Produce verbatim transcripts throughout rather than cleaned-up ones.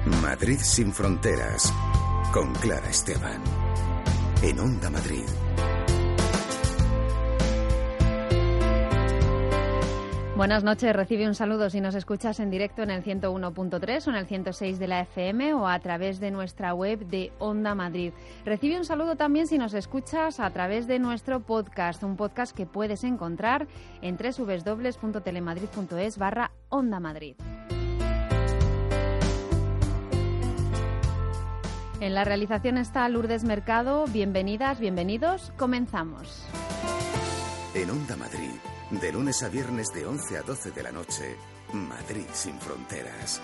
Madrid sin fronteras, con Clara Esteban, en Onda Madrid. Buenas noches, recibe un saludo si nos escuchas en directo en el ciento uno punto tres o en el ciento seis de la F M o a través de nuestra web de Onda Madrid. Recibe un saludo también si nos escuchas a través de nuestro podcast, un podcast que puedes encontrar en doble u doble u doble u punto telemadrid punto es barra Onda Madrid. En la realización está Lourdes Mercado. Bienvenidas, bienvenidos. Comenzamos. En Onda Madrid, de lunes a viernes de once a doce de la noche, Madrid sin fronteras.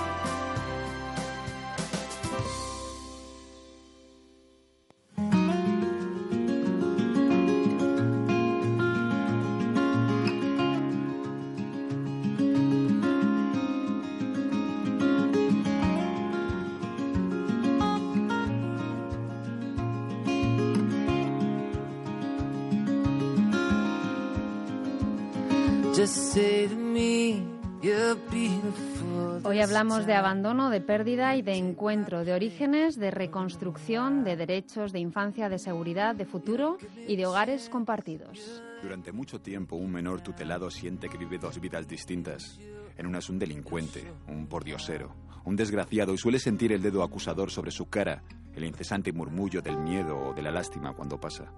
Hoy hablamos de abandono, de pérdida y de encuentro, de orígenes, de reconstrucción, de derechos, de infancia, de seguridad, de futuro y de hogares compartidos. Durante mucho tiempo un menor tutelado siente que vive dos vidas distintas. En una es un delincuente, un pordiosero, un desgraciado y suele sentir el dedo acusador sobre su cara, el incesante murmullo del miedo o de la lástima cuando pasa.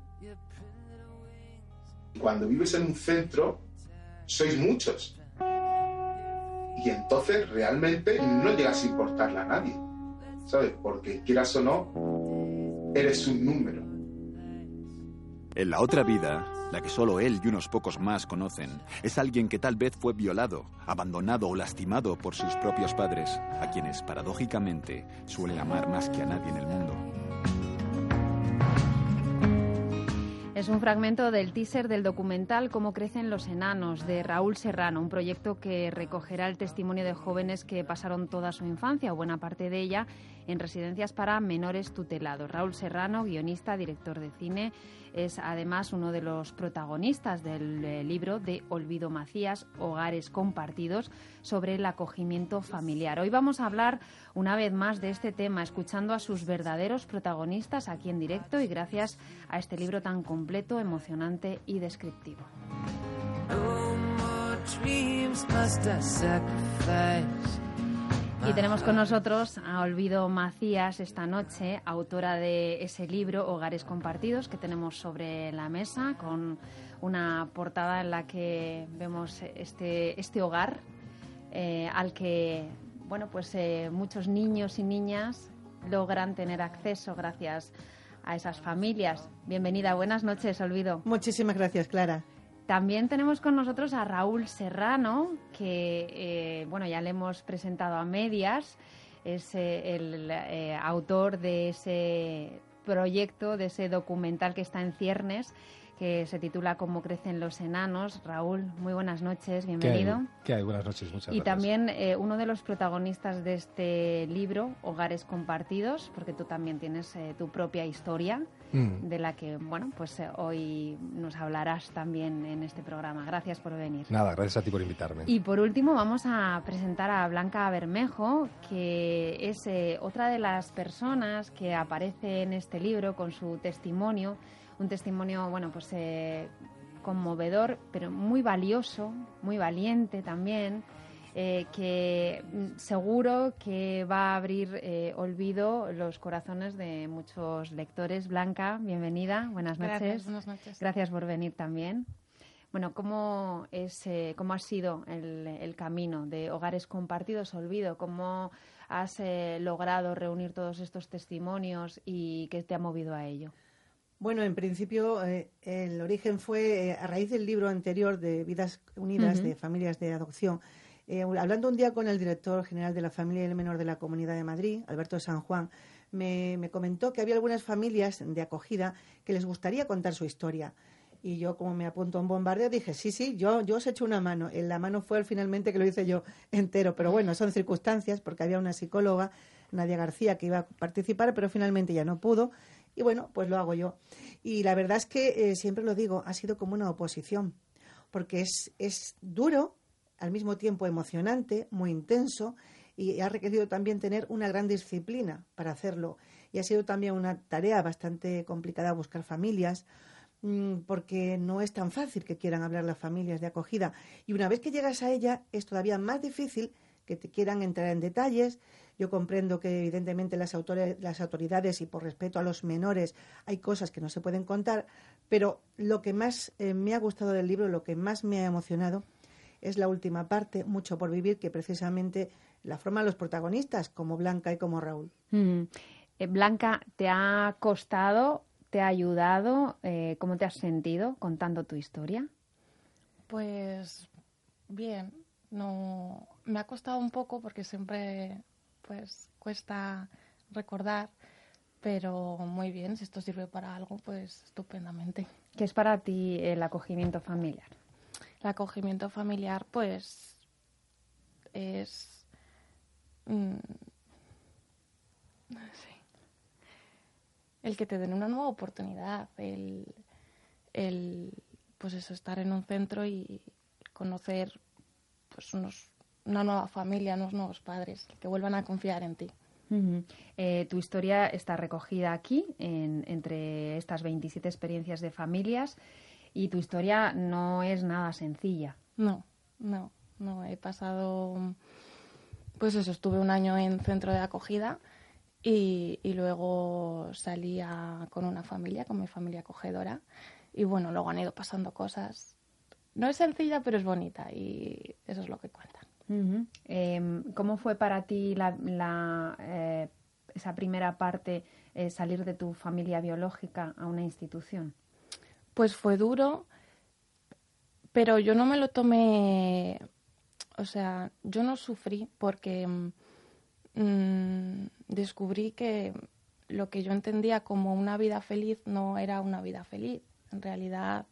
Cuando vives en un centro, sois muchos. Y entonces realmente no llegas a importarle a nadie, ¿sabes? Porque quieras o no, eres un número. En la otra vida, la que solo él y unos pocos más conocen, es alguien que tal vez fue violado, abandonado o lastimado por sus propios padres, a quienes, paradójicamente, suelen amar más que a nadie en el mundo. Es un fragmento del teaser del documental Cómo crecen los enanos, de Raúl Serrano, un proyecto que recogerá el testimonio de jóvenes que pasaron toda su infancia, o buena parte de ella, en residencias para menores tutelados. Raúl Serrano, guionista, director de cine, es además uno de los protagonistas del eh, libro de Olvido Macías, Hogares Compartidos, sobre el acogimiento familiar. Hoy vamos a hablar una vez más de este tema, escuchando a sus verdaderos protagonistas aquí en directo y gracias a este libro tan completo, emocionante y descriptivo. Y tenemos con nosotros a Olvido Macías esta noche, autora de ese libro Hogares Compartidos que tenemos sobre la mesa, con una portada en la que vemos este, este hogar eh, al que bueno, pues, eh, muchos niños y niñas logran tener acceso gracias a esas familias. Bienvenida, buenas noches, Olvido. Muchísimas gracias, Clara. También tenemos con nosotros a Raúl Serrano, que eh, bueno, ya le hemos presentado a medias, es eh, el eh, autor de ese proyecto, de ese documental que está en ciernes, que se titula Cómo crecen los enanos. Raúl, muy buenas noches, bienvenido. ¿Qué hay? ¿Qué hay? Buenas noches, muchas y gracias. Y también eh, uno de los protagonistas de este libro, Hogares Compartidos, porque tú también tienes eh, tu propia historia, mm. de la que, bueno, pues eh, hoy nos hablarás también en este programa. Gracias por venir. Nada, gracias a ti por invitarme. Y por último vamos a presentar a Blanca Bermejo, que es eh, otra de las personas que aparece en este libro con su testimonio. Un testimonio, bueno, pues eh, conmovedor, pero muy valioso, muy valiente también, eh, que seguro que va a abrir eh, Olvido los corazones de muchos lectores. Blanca, bienvenida, buenas noches. Gracias, buenas noches. Gracias por venir también. Bueno, ¿cómo, es, eh, cómo ha sido el, el camino de Hogares Compartidos, Olvido? ¿Cómo has eh, logrado reunir todos estos testimonios y qué te ha movido a ello? Bueno, en principio eh, el origen fue eh, a raíz del libro anterior de Vidas Unidas, uh-huh. de Familias de Adopción. Eh, hablando un día con el director general de la Familia y el Menor de la Comunidad de Madrid, Alberto San Juan, me, me comentó que había algunas familias de acogida que les gustaría contar su historia. Y yo, como me apunto a un bombardeo, dije, sí, sí, yo, yo os echo una mano. La mano fue finalmente que lo hice yo entero. Pero bueno, son circunstancias, porque había una psicóloga, Nadia García, que iba a participar, pero finalmente ya no pudo. Y bueno, pues lo hago yo. Y la verdad es que, eh, siempre lo digo, ha sido como una oposición, porque es, es duro, al mismo tiempo emocionante, muy intenso, y ha requerido también tener una gran disciplina para hacerlo. Y ha sido también una tarea bastante complicada buscar familias, porque no es tan fácil que quieran hablar las familias de acogida. Y una vez que llegas a ella, es todavía más difícil que te quieran entrar en detalles. Yo comprendo que evidentemente las, autores, las autoridades y por respeto a los menores hay cosas que no se pueden contar, pero lo que más eh, me ha gustado del libro, lo que más me ha emocionado, es la última parte, Mucho por vivir, que precisamente la forman los protagonistas, como Blanca y como Raúl. Mm. Eh, Blanca, ¿te ha costado, te ha ayudado? Eh, ¿Cómo te has sentido contando tu historia? Pues bien, no me ha costado un poco porque siempre pues cuesta recordar, pero muy bien, si esto sirve para algo, pues estupendamente. ¿Qué es para ti el acogimiento familiar? El acogimiento familiar, pues, es... Mmm, no sé. El que te den una nueva oportunidad, el, el pues eso, estar en un centro y conocer pues unos, una nueva familia, unos nuevos padres, que vuelvan a confiar en ti. Uh-huh. Eh, tu historia está recogida aquí, en, entre estas veintisiete experiencias de familias, y tu historia no es nada sencilla. No, no, no. He pasado, pues eso, estuve un año en centro de acogida y, y luego salí a, con una familia, con mi familia acogedora, y bueno, luego han ido pasando cosas. No es sencilla, pero es bonita y eso es lo que cuenta. Uh-huh. Eh, ¿Cómo fue para ti la, la, eh, esa primera parte, eh, salir de tu familia biológica a una institución? Pues fue duro, pero yo no me lo tomé, o sea, yo no sufrí porque mmm, descubrí que lo que yo entendía como una vida feliz no era una vida feliz. En realidad,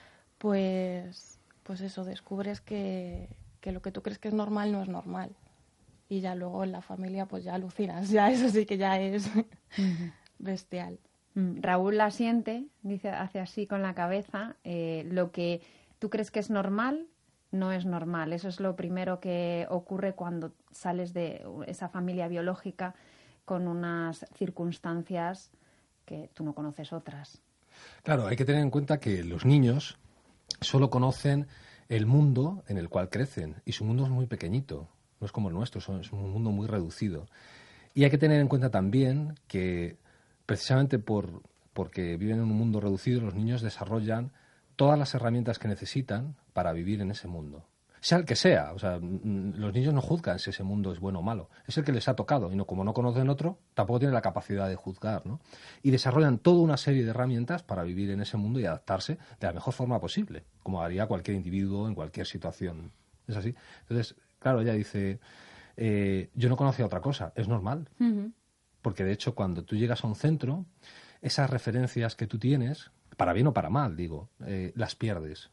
pues, pues eso, descubres que, que lo que tú crees que es normal no es normal. Y ya luego en la familia pues ya alucinas, ya eso sí que ya es uh-huh. bestial. Raúl la siente, dice, hace así con la cabeza, eh, lo que tú crees que es normal, no es normal. Eso es lo primero que ocurre cuando sales de esa familia biológica con unas circunstancias que tú no conoces otras. Claro, hay que tener en cuenta que los niños solo conocen el mundo en el cual crecen y su mundo es muy pequeñito, no es como el nuestro, es un mundo muy reducido. Y hay que tener en cuenta también que precisamente por, porque viven en un mundo reducido, los niños desarrollan todas las herramientas que necesitan para vivir en ese mundo. Sea el que sea, o sea, los niños no juzgan si ese mundo es bueno o malo. Es el que les ha tocado y no, como no conocen otro, tampoco tienen la capacidad de juzgar, ¿no? Y desarrollan toda una serie de herramientas para vivir en ese mundo y adaptarse de la mejor forma posible, como haría cualquier individuo en cualquier situación. ¿Es así? Entonces, claro, ella dice, eh, yo no conocía otra cosa, es normal. Uh-huh. Porque, de hecho, cuando tú llegas a un centro, esas referencias que tú tienes, para bien o para mal, digo, eh, las pierdes.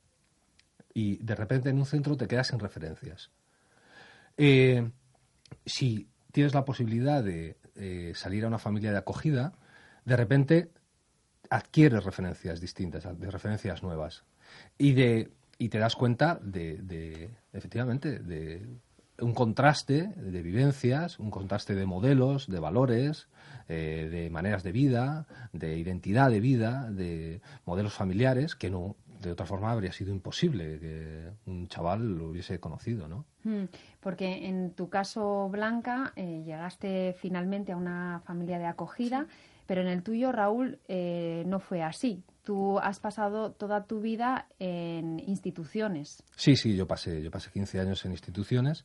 Y, de repente, en un centro te quedas sin referencias. Eh, si tienes la posibilidad de eh, salir a una familia de acogida, de repente adquieres referencias distintas, de referencias nuevas. Y, de, y te das cuenta de, de efectivamente, de un contraste de vivencias, un contraste de modelos, de valores, eh, de maneras de vida, de identidad de vida, de modelos familiares, que no, de otra forma habría sido imposible que un chaval lo hubiese conocido, ¿no? Porque en tu caso, Blanca, eh, llegaste finalmente a una familia de acogida, sí. Pero en el tuyo, Raúl, eh, no fue así. Tú has pasado toda tu vida en instituciones. Sí, sí, yo pasé, yo pasé quince años en instituciones.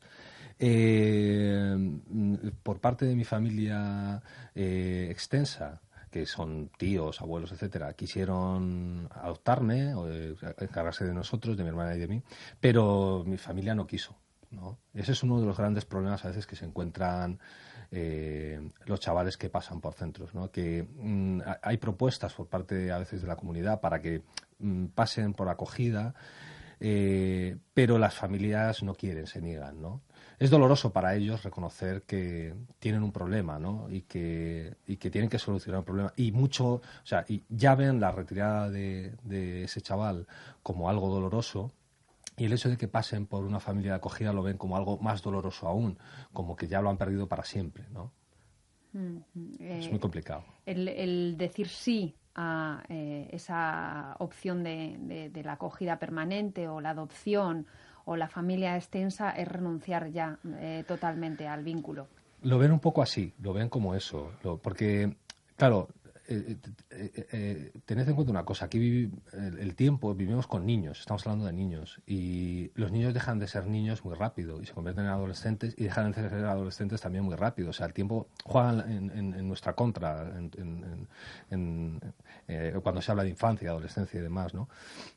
Eh, por parte de mi familia eh, extensa, que son tíos, abuelos, etcétera, quisieron adoptarme, o eh, encargarse de nosotros, de mi hermana y de mí, pero mi familia no quiso, ¿no? Ese es uno de los grandes problemas a veces que se encuentran eh, los chavales que pasan por centros, ¿no? Que mm, hay propuestas por parte a veces de la comunidad para que mm, pasen por acogida, eh, pero las familias no quieren, se niegan, ¿no? Es doloroso para ellos reconocer que tienen un problema, ¿no? Y que, y que tienen que solucionar un problema. Y mucho, o sea, y ya ven la retirada de, de ese chaval como algo doloroso. Y el hecho de que pasen por una familia de acogida lo ven como algo más doloroso aún, como que ya lo han perdido para siempre, ¿no? Mm-hmm. Eh, es muy complicado. El, el decir sí a eh, esa opción de, de, de la acogida permanente o la adopción o la familia extensa es renunciar ya eh, totalmente al vínculo. Lo ven un poco así, lo ven como eso, lo, porque, claro, eh, eh, eh, tened en cuenta una cosa, aquí vivi, el, el tiempo, vivimos con niños, estamos hablando de niños, y los niños dejan de ser niños muy rápido y se convierten en adolescentes y dejan de ser adolescentes también muy rápido. O sea, el tiempo juega en, en, en nuestra contra en, en, en, eh, cuando se habla de infancia, adolescencia y demás, ¿no?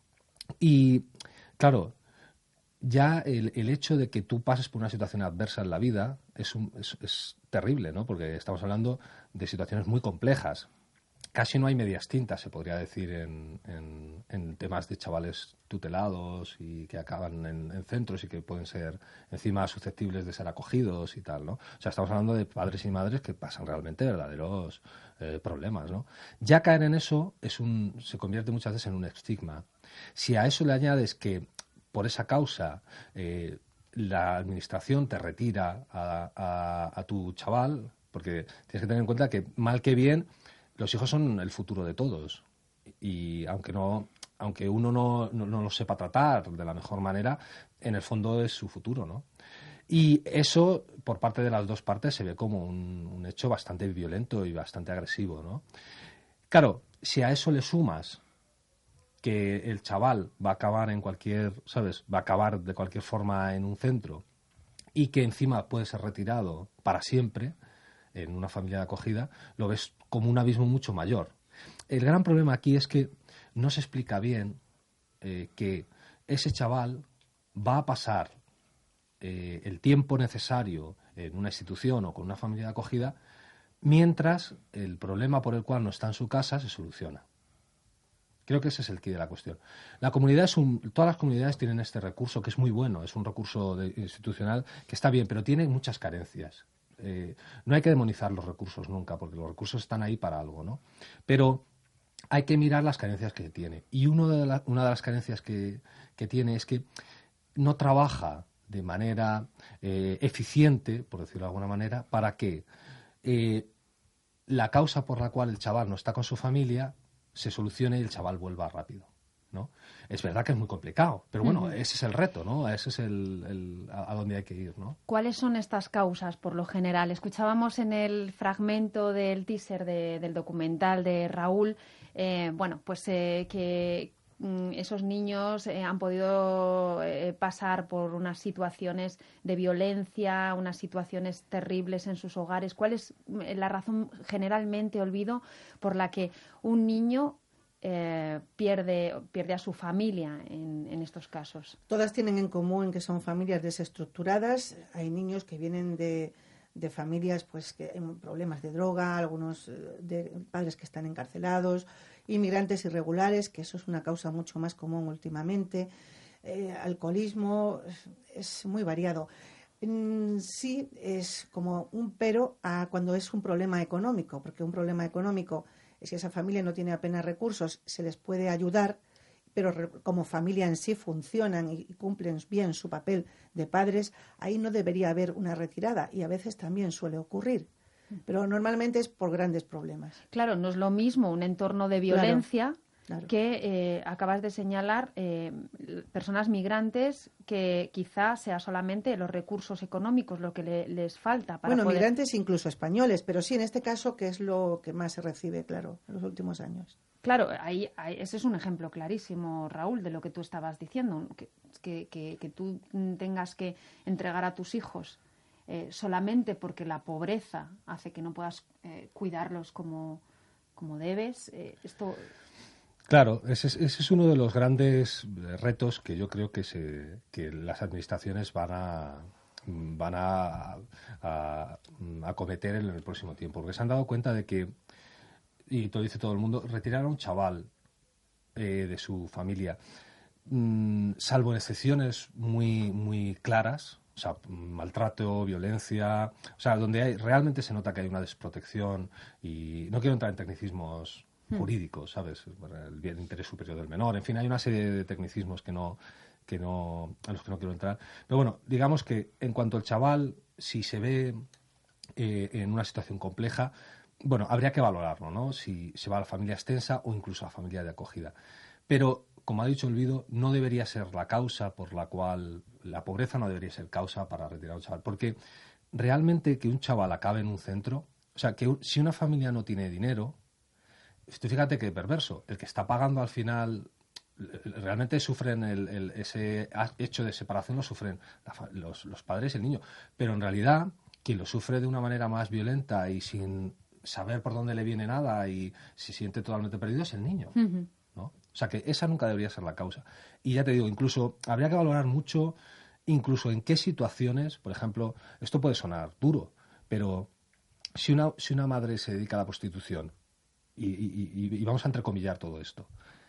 Y, claro, ya el, el hecho de que tú pases por una situación adversa en la vida es, un, es, es terrible, ¿no? Porque estamos hablando de situaciones muy complejas. Casi no hay medias tintas, se podría decir, en, en, en temas de chavales tutelados y que acaban en, en centros y que pueden ser encima susceptibles de ser acogidos y tal, ¿no? O sea, estamos hablando de padres y madres que pasan realmente verdaderos eh, problemas, ¿no? Ya caer en eso es un, se convierte muchas veces en un estigma. Si a eso le añades que por esa causa eh, la administración te retira a, a, a tu chaval, porque tienes que tener en cuenta que mal que bien los hijos son el futuro de todos y aunque no aunque uno no, no, no lo sepa tratar de la mejor manera, en el fondo es su futuro, ¿no? Y eso por parte de las dos partes se ve como un, un hecho bastante violento y bastante agresivo, ¿no? Claro, si a eso le sumas que el chaval va a acabar en cualquier, ¿sabes? Va a acabar de cualquier forma en un centro y que encima puede ser retirado para siempre en una familia de acogida, lo ves como un abismo mucho mayor. El gran problema aquí es que no se explica bien eh, que ese chaval va a pasar eh, el tiempo necesario en una institución o con una familia de acogida mientras el problema por el cual no está en su casa se soluciona. Creo que ese es el quid de la cuestión. La comunidad es un, todas las comunidades tienen este recurso que es muy bueno, es un recurso de, institucional que está bien, pero tiene muchas carencias. Eh, no hay que demonizar los recursos nunca, porque los recursos están ahí para algo, ¿no? Pero hay que mirar las carencias que tiene. Y uno de la, una de las carencias que, que tiene es que no trabaja de manera eh, eficiente, por decirlo de alguna manera, para que eh, la causa por la cual el chaval no está con su familia se solucione y el chaval vuelva rápido, ¿no? Es verdad que es muy complicado, pero bueno, uh-huh. ese es el reto, ¿no? Ese es el, el a, a dónde hay que ir, ¿no? ¿Cuáles son estas causas, por lo general? Escuchábamos en el fragmento del teaser de, del documental de Raúl, eh, bueno, pues eh, que mm, esos niños eh, han podido eh, pasar por unas situaciones de violencia, unas situaciones terribles en sus hogares. ¿Cuál es la razón, generalmente, olvido, por la que un niño Eh, pierde, pierde a su familia en, en estos casos? Todas tienen en común que son familias desestructuradas. Hay niños que vienen de, de familias pues que hay problemas de droga, algunos de padres que están encarcelados, inmigrantes irregulares, que eso es una causa mucho más común últimamente, eh, alcoholismo, es muy variado. Sí, es como un pero a cuando es un problema económico, porque un problema económico, si esa familia no tiene apenas recursos, se les puede ayudar, pero re, como familia en sí funcionan y, y cumplen bien su papel de padres, ahí no debería haber una retirada y a veces también suele ocurrir. Pero normalmente es por grandes problemas. Claro, no es lo mismo un entorno de violencia claro, claro. que eh, acabas de señalar eh, personas migrantes que quizá sea solamente los recursos económicos lo que le, les falta para Bueno, poder... migrantes incluso españoles, pero sí en este caso que es lo que más se recibe, claro, en los últimos años. Claro, ahí, ahí, ese es un ejemplo clarísimo, Raúl, de lo que tú estabas diciendo, que, que, que, que tú tengas que entregar a tus hijos Eh, solamente porque la pobreza hace que no puedas eh, cuidarlos como, como debes. Eh, esto... Claro, ese es, ese es uno de los grandes retos que yo creo que, se, que las administraciones van a van a, a, a cometer en el próximo tiempo, porque se han dado cuenta de que, y lo dice todo el mundo, retirar a un chaval eh, de su familia, mmm, salvo en excepciones muy, muy claras, o sea, maltrato, violencia, o sea, donde hay, realmente se nota que hay una desprotección y no quiero entrar en tecnicismos jurídicos, ¿sabes? El bien interés superior del menor, en fin, hay una serie de tecnicismos que no, que no, en los que no quiero entrar. Pero bueno, digamos que en cuanto al chaval, si se ve eh, en una situación compleja, bueno, habría que valorarlo, ¿no? Si se va a la familia extensa o incluso a la familia de acogida. Pero, como ha dicho Olvido, no debería ser la causa por la cual la pobreza no debería ser causa para retirar a un chaval. Porque realmente que un chaval acabe en un centro, o sea, que si una familia no tiene dinero, fíjate qué perverso, el que está pagando al final, realmente sufren el, el, ese hecho de separación, lo sufren los, los padres y el niño. Pero en realidad, quien lo sufre de una manera más violenta y sin saber por dónde le viene nada y se siente totalmente perdido es el niño, uh-huh. ¿no? O sea que esa nunca debería ser la causa. Y ya te digo, incluso habría que valorar mucho, incluso en qué situaciones, por ejemplo, esto puede sonar duro, pero si una, si una madre se dedica a la prostitución, y, y, y, y vamos a entrecomillar todo esto,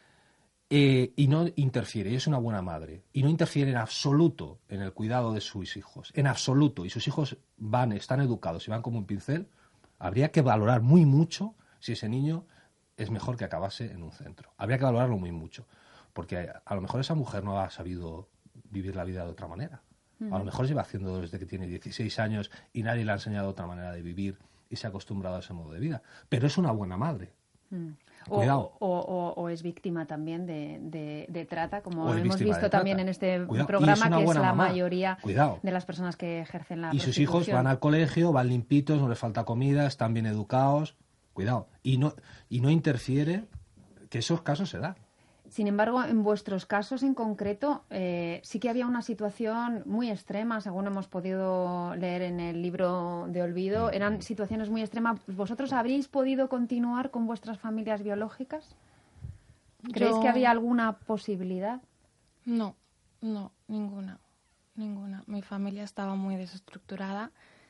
eh, y no interfiere, y es una buena madre, y no interfiere en absoluto en el cuidado de sus hijos, en absoluto, y sus hijos van, están educados y van como un pincel, habría que valorar muy mucho si ese niño es mejor que acabase en un centro. Habría que valorarlo muy mucho, porque a lo mejor esa mujer no ha sabido vivir la vida de otra manera. A lo mejor lleva haciendo desde que tiene dieciséis años y nadie le ha enseñado otra manera de vivir y se ha acostumbrado a ese modo de vida. Pero es una buena madre. Mm. Cuidado. O, o, o es víctima también de, de, de trata, como hemos visto también en este Cuidado. programa, es que es la mamá. mayoría Cuidado. de las personas que ejercen la Y sus hijos van al colegio, van limpitos, no les falta comida, están bien educados. Cuidado. Y no, y no interfiere, que esos casos se dan. Sin embargo, en vuestros casos en concreto, eh, sí que había una situación muy extrema, según hemos podido leer en el libro de Olvido. Eran situaciones muy extremas. ¿Vosotros habríais podido continuar con vuestras familias biológicas? ¿Creéis Yo... que había alguna posibilidad? No, no, ninguna, ninguna. Mi familia estaba muy desestructurada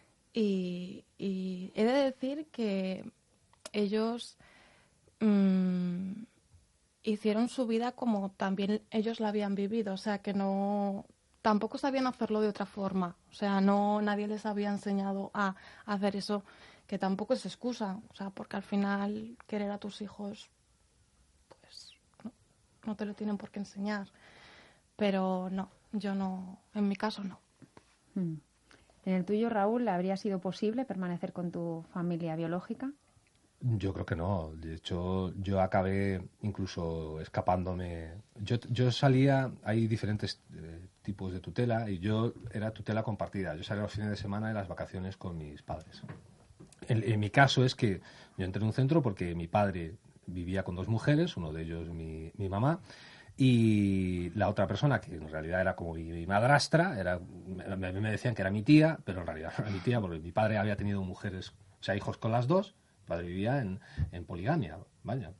y, y he de decir que ellos... Mmm, hicieron su vida como también ellos la habían vivido, o sea que no, tampoco sabían hacerlo de otra forma, o sea, no, nadie les había enseñado a, a hacer eso, que tampoco es excusa, o sea, porque al final querer a tus hijos, pues no, no te lo tienen por qué enseñar, pero no, yo no, en mi caso no. Hmm. ¿En el tuyo, Raúl, habría sido posible permanecer con tu familia biológica? Yo creo que no. De hecho, yo acabé incluso escapándome. Yo, yo salía, hay diferentes eh, tipos de tutela y yo era tutela compartida. Yo salía los fines de semana y las vacaciones con mis padres. En, en mi caso es que yo entré en un centro porque mi padre vivía con dos mujeres, uno de ellos mi, mi mamá, y la otra persona, que en realidad era como mi, mi madrastra, era, a mí me decían que era mi tía, pero en realidad no era mi tía porque mi padre había tenido mujeres, o sea, hijos con las dos. Mi padre vivía en, en poligamia, vaya.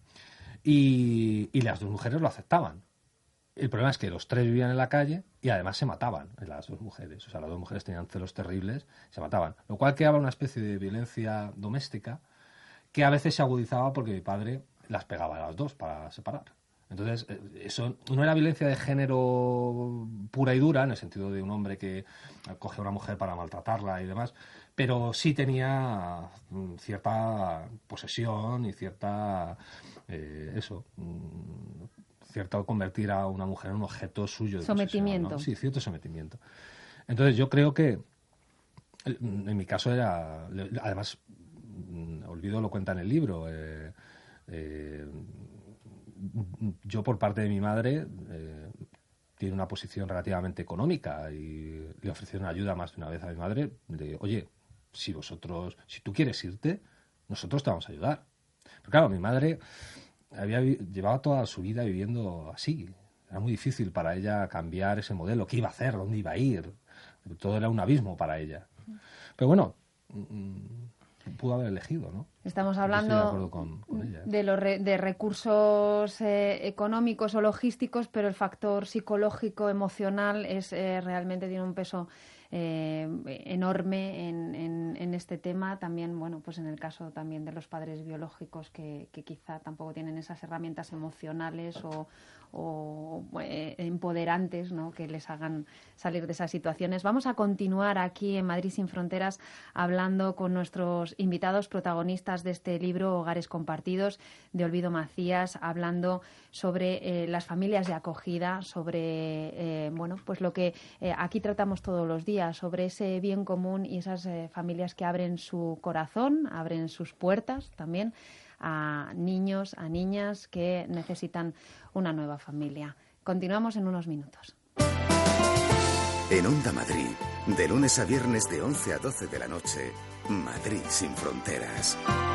Y, y las dos mujeres lo aceptaban. El problema es que los tres vivían en la calle y además se mataban las dos mujeres. O sea, las dos mujeres tenían celos terribles, se mataban. Lo cual creaba una especie de violencia doméstica que a veces se agudizaba porque mi padre las pegaba a las dos para separar. Entonces, eso no era violencia de género pura y dura, en el sentido de un hombre que coge a una mujer para maltratarla y demás, pero sí tenía cierta posesión y cierta, eh, eso, cierto convertir a una mujer en un objeto suyo de sometimiento. Posesión, ¿no? Sí, cierto sometimiento. Entonces, yo creo que, en mi caso era, además, Olvido lo cuenta en el libro, eh, eh, yo por parte de mi madre eh, tiene una posición relativamente económica y le ofrecieron ayuda más de una vez a mi madre de, oye, si vosotros, si tú quieres irte, nosotros te vamos a ayudar. Pero claro, mi madre había llevado toda su vida viviendo así. Era muy difícil para ella cambiar ese modelo. ¿Qué iba a hacer? ¿Dónde iba a ir? Todo era un abismo para ella. Pero bueno, pudo haber elegido, ¿no? Estamos hablando de, acuerdo con, con ella, ¿eh? de, los re, de recursos eh, económicos o logísticos, pero el factor psicológico, emocional, es eh, realmente tiene un peso eh, enorme en, en en, en este tema, también, bueno, pues en el caso también de los padres biológicos que, que quizá tampoco tienen esas herramientas emocionales o, o eh, empoderantes, ¿no?, que les hagan salir de esas situaciones. Vamos a continuar aquí en Madrid sin Fronteras hablando con nuestros invitados protagonistas de este libro, Hogares Compartidos, de Olvido Macías, hablando sobre eh, las familias de acogida, sobre eh, bueno, pues lo que eh, aquí tratamos todos los días, sobre ese bien común y esas eh, familias que abren su corazón, abren sus puertas también a niños, a niñas que necesitan una nueva familia. Continuamos en unos minutos. En Onda Madrid, de lunes a viernes de once a doce de la noche, Madrid sin Fronteras.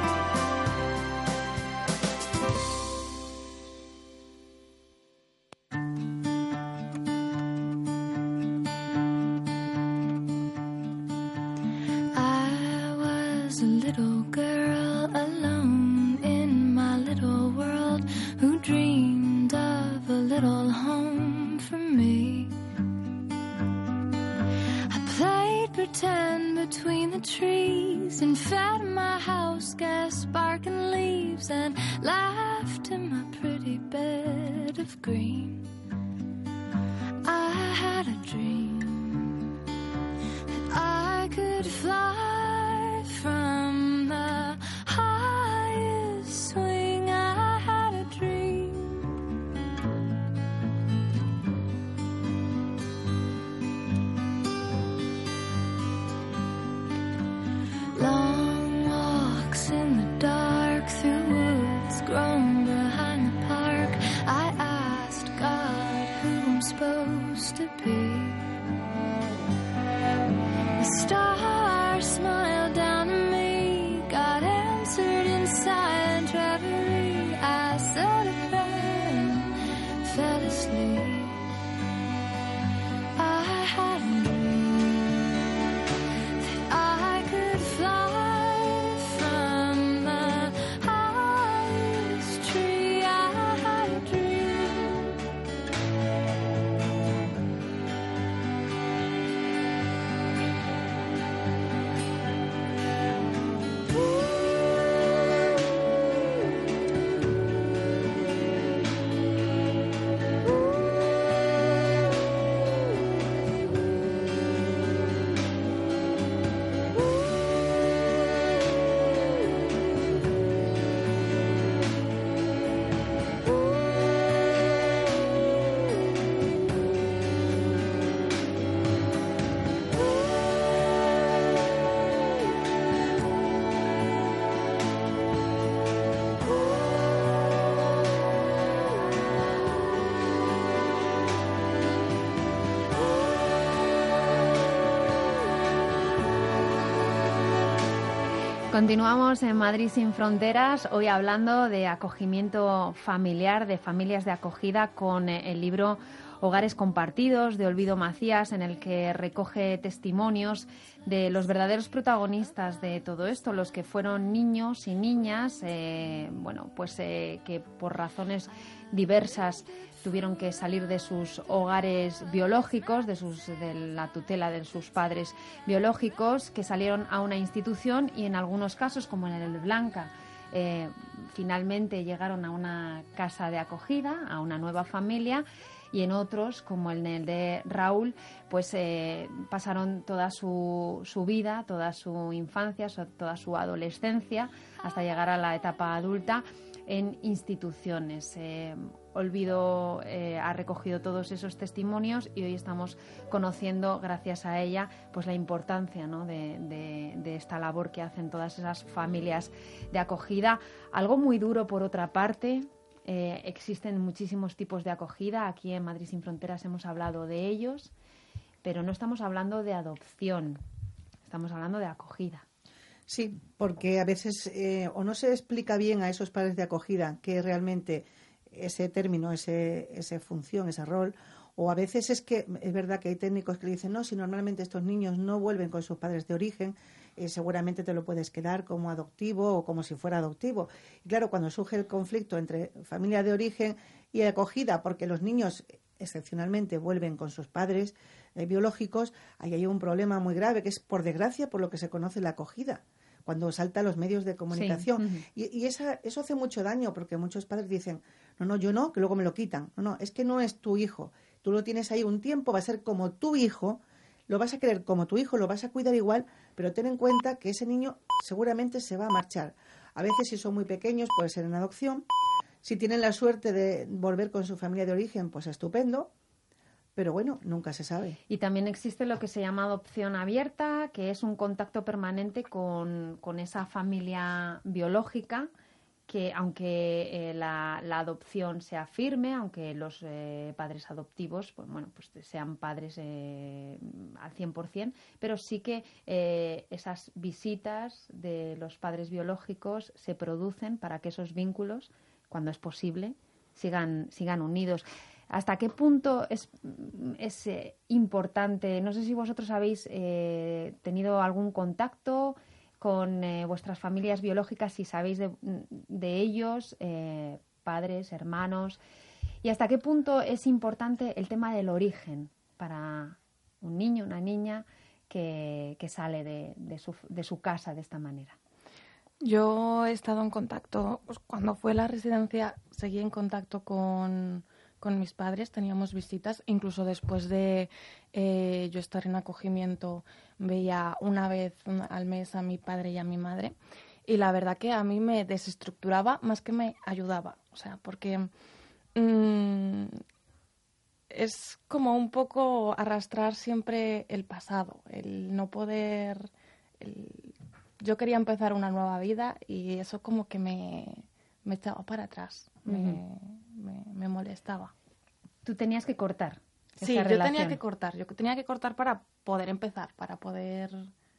Continuamos en Madrid sin Fronteras, hoy hablando de acogimiento familiar, de familias de acogida, con el libro Hogares Compartidos de Olvido Macías, en el que recoge testimonios de los verdaderos protagonistas de todo esto, los que fueron niños y niñas, eh, bueno, pues eh, que por razones diversas tuvieron que salir de sus hogares biológicos, de, sus, de la tutela de sus padres biológicos, que salieron a una institución y en algunos casos, como en el de Blanca, eh, finalmente llegaron a una casa de acogida, a una nueva familia, y en otros, como en el de Raúl, pues eh, pasaron toda su, su vida, toda su infancia, so, toda su adolescencia, hasta llegar a la etapa adulta en instituciones. Eh, Olvido eh, ha recogido todos esos testimonios y hoy estamos conociendo, gracias a ella, pues la importancia, ¿no?, de, de, de esta labor que hacen todas esas familias de acogida. Algo muy duro, por otra parte. Eh, existen muchísimos tipos de acogida. Aquí en Madrid sin Fronteras hemos hablado de ellos, pero no estamos hablando de adopción, estamos hablando de acogida. Sí, porque a veces eh, o no se explica bien a esos padres de acogida que realmente ese término, ese, esa función, ese rol, o a veces es que es verdad que hay técnicos que le dicen, no, si normalmente estos niños no vuelven con sus padres de origen, eh, seguramente te lo puedes quedar como adoptivo o como si fuera adoptivo. Y claro, cuando surge el conflicto entre familia de origen y acogida, porque los niños excepcionalmente vuelven con sus padres eh, biológicos, ahí hay un problema muy grave, que es, por desgracia, por lo que se conoce la acogida, cuando salta a los medios de comunicación. Sí. Uh-huh. Y, y esa, eso hace mucho daño, porque muchos padres dicen, no, no, yo no, que luego me lo quitan. No, no, es que no es tu hijo. Tú lo tienes ahí un tiempo, va a ser como tu hijo, lo vas a querer como tu hijo, lo vas a cuidar igual, pero ten en cuenta que ese niño seguramente se va a marchar. A veces, si son muy pequeños, puede ser en adopción. Si tienen la suerte de volver con su familia de origen, pues estupendo. Pero bueno, nunca se sabe. Y también existe lo que se llama adopción abierta, que es un contacto permanente con, con esa familia biológica, que aunque eh, la, la adopción sea firme, aunque los eh, padres adoptivos pues, bueno, pues sean padres eh, al cien por ciento, pero sí que eh, esas visitas de los padres biológicos se producen para que esos vínculos, cuando es posible, sigan, sigan unidos. ¿Hasta qué punto es, es eh, importante? No sé si vosotros habéis eh, tenido algún contacto con eh, vuestras familias biológicas, si sabéis de, de ellos, eh, padres, hermanos, y hasta qué punto es importante el tema del origen para un niño, una niña que, que sale de, de, su, de su casa de esta manera. Yo he estado en contacto, pues, cuando fue la residencia, seguí en contacto con, con mis padres, teníamos visitas, incluso después de eh, yo estar en acogimiento, veía una vez al mes a mi padre y a mi madre, y la verdad que a mí me desestructuraba más que me ayudaba, o sea, porque mmm, es como un poco arrastrar siempre el pasado, el no poder... El, yo quería empezar una nueva vida y eso como que me, me echaba para atrás, uh-huh. me, me, me molestaba. Tú tenías que cortar. Sí, yo relación. tenía que cortar, yo tenía que cortar para poder empezar, para poder...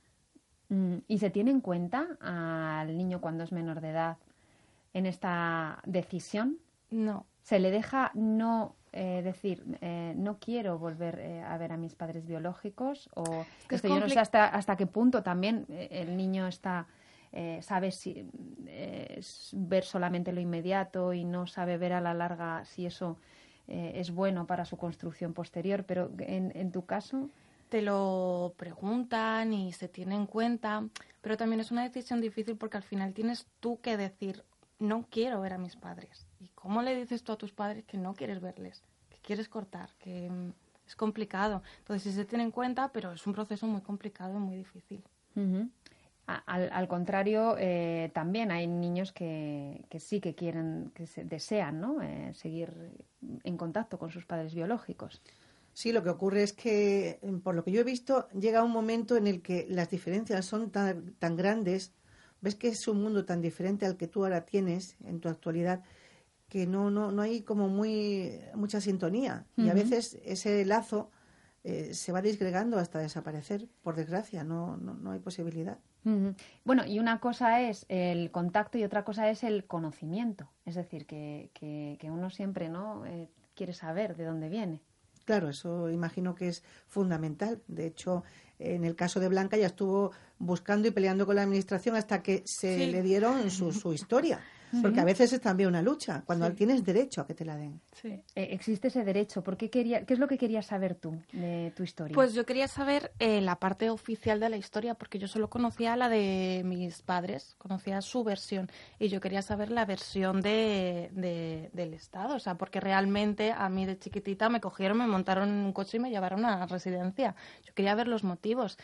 ¿Y se tiene en cuenta al niño cuando es menor de edad en esta decisión? No. ¿Se le deja no eh, decir, eh, no quiero volver eh, a ver a mis padres biológicos? O es esto, yo no sé hasta, hasta qué punto también eh, el niño está... Eh, sabe si, eh, ver solamente lo inmediato y no sabe ver a la larga si eso eh, es bueno para su construcción posterior, pero en, en tu caso... Te lo preguntan y se tiene en cuenta, pero también es una decisión difícil porque al final tienes tú que decir, no quiero ver a mis padres. ¿Y cómo le dices tú a tus padres que no quieres verles, que quieres cortar, que es complicado? Entonces sí se tiene en cuenta, pero es un proceso muy complicado y muy difícil. Uh-huh. Al, al contrario, eh, también hay niños que, que sí que quieren, que se, desean, ¿no? Eh, seguir en contacto con sus padres biológicos. Sí, lo que ocurre es que, por lo que yo he visto, llega un momento en el que las diferencias son tan, tan grandes, ves que es un mundo tan diferente al que tú ahora tienes en tu actualidad, que no, no, no hay como muy mucha sintonía. Uh-huh. Y a veces ese lazo eh, se va disgregando hasta desaparecer, por desgracia, no, no, no hay posibilidad. Uh-huh. Bueno, y una cosa es el contacto y otra cosa es el conocimiento. Es decir, que, que, que uno siempre no eh, quiere saber de dónde viene. Claro, eso imagino que es fundamental. De hecho, en el caso de Blanca ya estuvo buscando y peleando con la administración hasta que se sí. le dieron su, su historia. Sí. Porque a veces es también una lucha, cuando sí. tienes derecho a que te la den. Sí. Eh, existe ese derecho. ¿Por qué, quería, ¿Qué es lo que querías saber tú de tu historia? Pues yo quería saber eh, la parte oficial de la historia, porque yo solo conocía la de mis padres, conocía su versión, y yo quería saber la versión de, de, del Estado, o sea, porque realmente a mí de chiquitita me cogieron, me montaron en un coche y me llevaron a una residencia. Yo quería ver los motivos.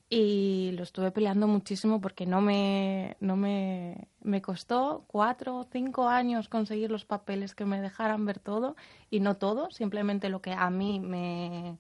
Y lo estuve peleando muchísimo porque no me no me, me costó cuatro o cinco años conseguir los papeles que me dejaran ver todo, y no todo, simplemente lo que a mí me,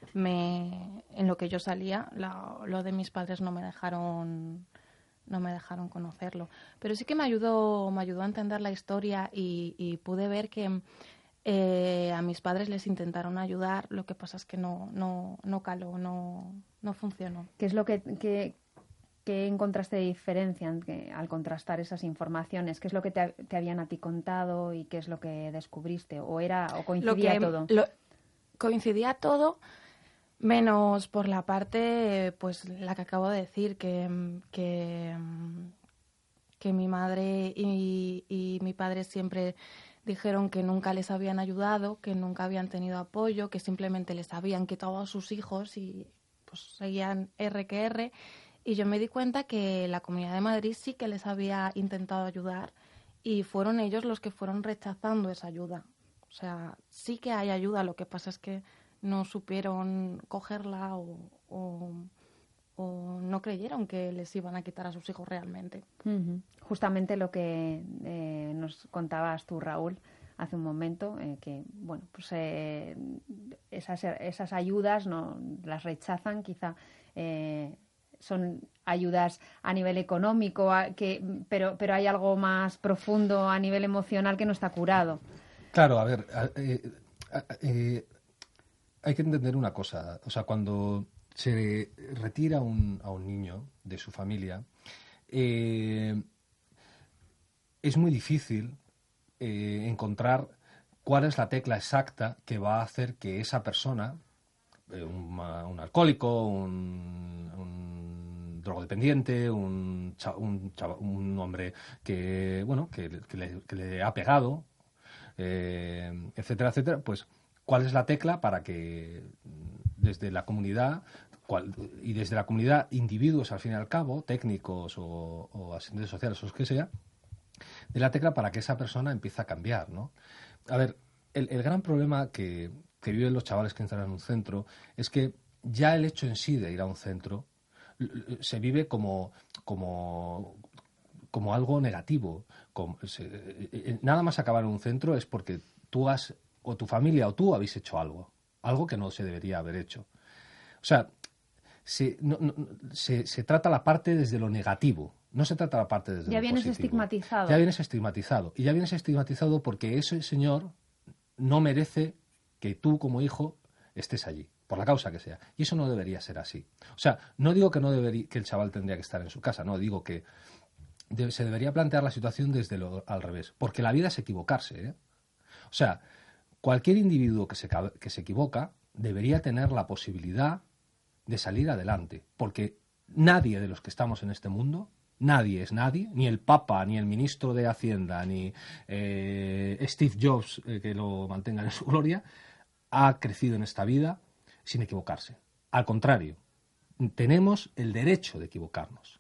me en lo que yo salía, la, lo de mis padres no me dejaron no me dejaron conocerlo, pero sí que me ayudó me ayudó a entender la historia y, y pude ver que Eh, a mis padres les intentaron ayudar, lo que pasa es que no no no caló, no no funcionó. ¿Qué es lo que, que, que encontraste de diferencia que, al contrastar esas informaciones? ¿Qué es lo que te, te habían a ti contado y qué es lo que descubriste? ¿O era o coincidía lo que, todo? Lo, coincidía todo, menos por la parte, pues la que acabo de decir, que que, que mi madre y, y mi padre siempre dijeron que nunca les habían ayudado, que nunca habían tenido apoyo, que simplemente les habían quitado a sus hijos y pues seguían R que R. Y yo me di cuenta que la Comunidad de Madrid sí que les había intentado ayudar y fueron ellos los que fueron rechazando esa ayuda. O sea, sí que hay ayuda, lo que pasa es que no supieron cogerla o, o, o no creyeron que les iban a quitar a sus hijos realmente. Uh-huh. Justamente lo que eh, nos contabas tú, Raúl, hace un momento, eh, que bueno, pues eh, esas, esas ayudas no las rechazan, quizá eh, son ayudas a nivel económico, a, que, pero, pero hay algo más profundo a nivel emocional que no está curado. Claro, a ver, eh, eh, hay que entender una cosa. O sea, cuando se retira un, a un niño de su familia, eh, es muy difícil eh, encontrar cuál es la tecla exacta que va a hacer que esa persona, eh, un, un alcohólico, un, un drogodependiente, un, un, un hombre que, bueno, que, que, le, que le ha pegado, Eh, etcétera, etcétera, pues cuál es la tecla para que desde la comunidad cual, y desde la comunidad individuos al fin y al cabo, técnicos o, o asistentes sociales o lo que sea, de la tecla para que esa persona empiece a cambiar, ¿no? A ver, el, el gran problema que, que viven los chavales que entran en un centro es que ya el hecho en sí de ir a un centro se vive como, como, como algo negativo. Como, se, nada más acabar en un centro es porque tú has, o tu familia o tú habéis hecho algo, algo que no se debería haber hecho. O sea, se, no, no, se, se trata la parte desde lo negativo, no se trata la parte desde ya lo positivo. Ya vienes estigmatizado. Ya vienes estigmatizado. Y ya vienes estigmatizado porque ese señor no merece que tú como hijo estés allí, por la causa que sea. Y eso no debería ser así. O sea, no digo que, no debería, que el chaval tendría que estar en su casa, no, digo que de, se debería plantear la situación desde lo al revés. Porque la vida es equivocarse, ¿eh? O sea, cualquier individuo que se, que se equivoca debería tener la posibilidad de salir adelante. Porque nadie de los que estamos en este mundo, nadie es nadie, ni el Papa, ni el ministro de Hacienda, ni eh, Steve Jobs, eh, que lo mantengan en su gloria, ha crecido en esta vida sin equivocarse. Al contrario, tenemos el derecho de equivocarnos.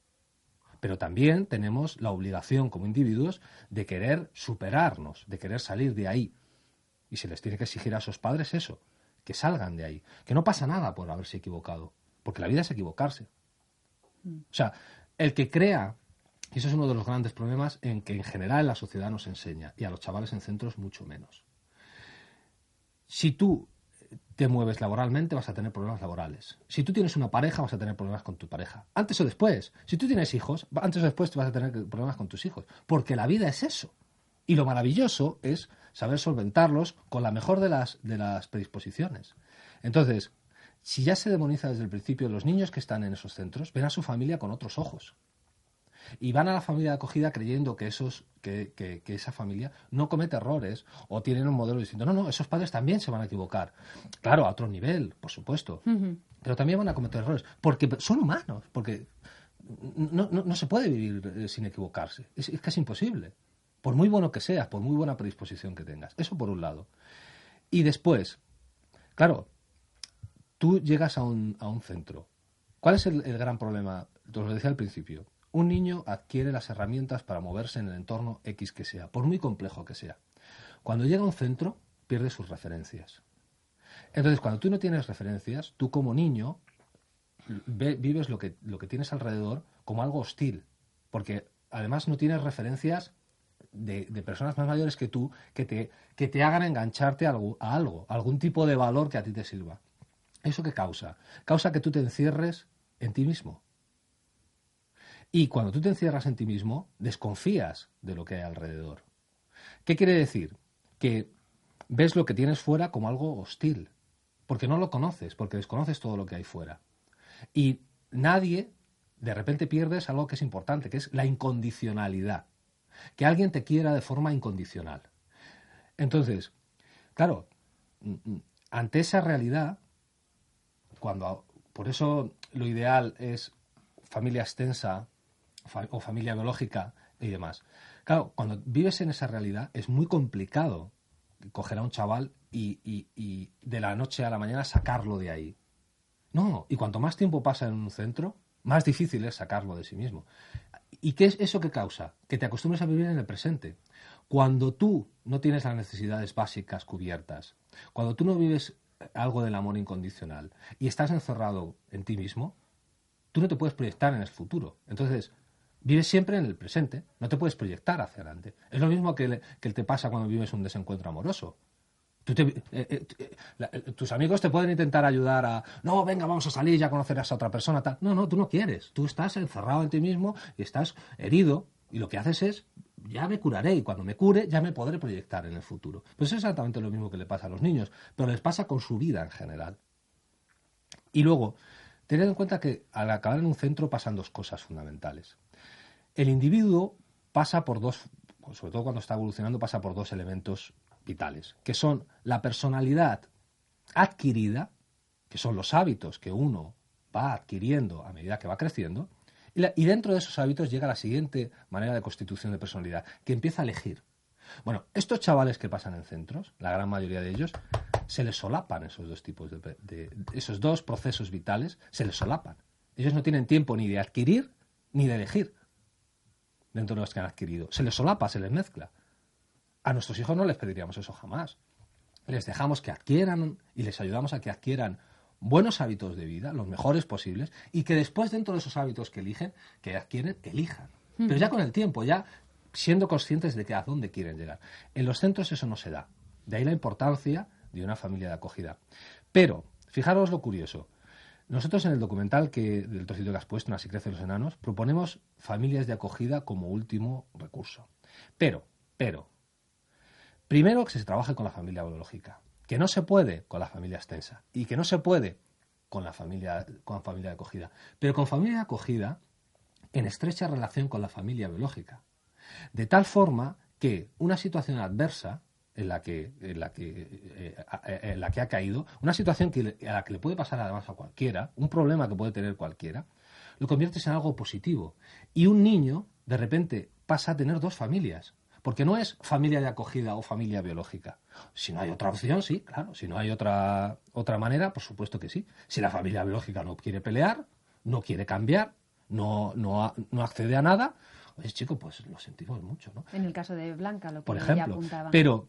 Pero también tenemos la obligación como individuos de querer superarnos, de querer salir de ahí. Y se les tiene que exigir a esos padres eso, que salgan de ahí. Que no pasa nada por haberse equivocado, porque la vida es equivocarse. O sea, el que crea, y eso es uno de los grandes problemas en que en general la sociedad nos enseña, y a los chavales en centros mucho menos. Si tú te mueves laboralmente, vas a tener problemas laborales. Si tú tienes una pareja, vas a tener problemas con tu pareja. Antes o después. Si tú tienes hijos, antes o después te vas a tener problemas con tus hijos. Porque la vida es eso. Y lo maravilloso es saber solventarlos con la mejor de las, de las predisposiciones. Entonces, si ya se demoniza desde el principio, los niños que están en esos centros ven a su familia con otros ojos. Y van a la familia de acogida creyendo que, esos, que, que, que esa familia no comete errores o tienen un modelo distinto. No, no, esos padres también se van a equivocar. Claro, a otro nivel, por supuesto. Uh-huh. Pero también van a cometer errores. Porque son humanos. Porque no, no, no se puede vivir sin equivocarse. Es, es casi imposible. Por muy bueno que seas, por muy buena predisposición que tengas. Eso por un lado. Y después, claro, tú llegas a un, a un centro. ¿Cuál es el, el gran problema? Te lo decía al principio. Un niño adquiere las herramientas para moverse en el entorno X que sea, por muy complejo que sea. Cuando llega a un centro, pierde sus referencias. Entonces, cuando tú no tienes referencias, tú como niño ve, vives lo que, lo que tienes alrededor como algo hostil, porque además no tienes referencias de, de personas más mayores que tú que te, que te hagan engancharte a algo, a algo, a algún tipo de valor que a ti te sirva. ¿Eso qué causa? Causa que tú te encierres en ti mismo. Y cuando tú te encierras en ti mismo, desconfías de lo que hay alrededor. ¿Qué quiere decir? Que ves lo que tienes fuera como algo hostil, porque no lo conoces, porque desconoces todo lo que hay fuera. Y nadie, de repente pierdes algo que es importante, que es la incondicionalidad. Que alguien te quiera de forma incondicional. Entonces, claro, ante esa realidad, cuando, por eso lo ideal es familia extensa, o familia biológica y demás. Claro, cuando vives en esa realidad es muy complicado coger a un chaval y, y, y de la noche a la mañana sacarlo de ahí. No, y cuanto más tiempo pasa en un centro, más difícil es sacarlo de sí mismo. ¿Y qué es eso que causa? Que te acostumbres a vivir en el presente. Cuando tú no tienes las necesidades básicas cubiertas, cuando tú no vives algo del amor incondicional y estás encerrado en ti mismo, tú no te puedes proyectar en el futuro. Entonces, vives siempre en el presente, no te puedes proyectar hacia adelante. Es lo mismo que, le, que te pasa cuando vives un desencuentro amoroso. Tú te, eh, eh, eh, la, eh, tus amigos te pueden intentar ayudar a, no, venga, vamos a salir, ya conocerás a otra persona, tal. No, no, tú no quieres. Tú estás encerrado en ti mismo y estás herido y lo que haces es, ya me curaré y cuando me cure ya me podré proyectar en el futuro. Pues es exactamente lo mismo que le pasa a los niños, pero les pasa con su vida en general. Y luego, tened en cuenta que al acabar en un centro pasan dos cosas fundamentales. El individuo pasa por dos, sobre todo cuando está evolucionando, pasa por dos elementos vitales, que son la personalidad adquirida, que son los hábitos que uno va adquiriendo a medida que va creciendo, y, la, y dentro de esos hábitos llega la siguiente manera de constitución de personalidad, que empieza a elegir. Bueno, estos chavales que pasan en centros, la gran mayoría de ellos, se les solapan esos dos tipos de, de, de esos dos procesos vitales, se les solapan. Ellos no tienen tiempo ni de adquirir ni de elegir dentro de los que han adquirido. Se les solapa, se les mezcla. A nuestros hijos no les pediríamos eso jamás. Les dejamos que adquieran y les ayudamos a que adquieran buenos hábitos de vida, los mejores posibles, y que después dentro de esos hábitos que eligen, que adquieren, elijan. Mm. Pero ya con el tiempo, ya siendo conscientes de que a dónde quieren llegar. En los centros eso no se da. De ahí la importancia de una familia de acogida. Pero, fijaros lo curioso. Nosotros en el documental que, del trocito que has puesto, en Así crecen los enanos, proponemos familias de acogida como último recurso. Pero, pero, primero que se trabaje con la familia biológica, que no se puede con la familia extensa y que no se puede con la familia, con familia de acogida, pero con familia de acogida en estrecha relación con la familia biológica. De tal forma que una situación adversa en la que, en la que, eh, en la que ha caído, una situación que, a la que le puede pasar además a cualquiera, un problema que puede tener cualquiera, lo conviertes en algo positivo. Y un niño, de repente, pasa a tener dos familias. Porque no es familia de acogida o familia biológica. Si no hay otra opción, sí, claro. Si no hay otra, otra manera, por supuesto que sí. Si la familia biológica no quiere pelear, no quiere cambiar, no, no, no accede a nada, oye, chico, pues lo sentimos mucho, ¿no? En el caso de Blanca, lo que por ella ejemplo, apuntaba. Pero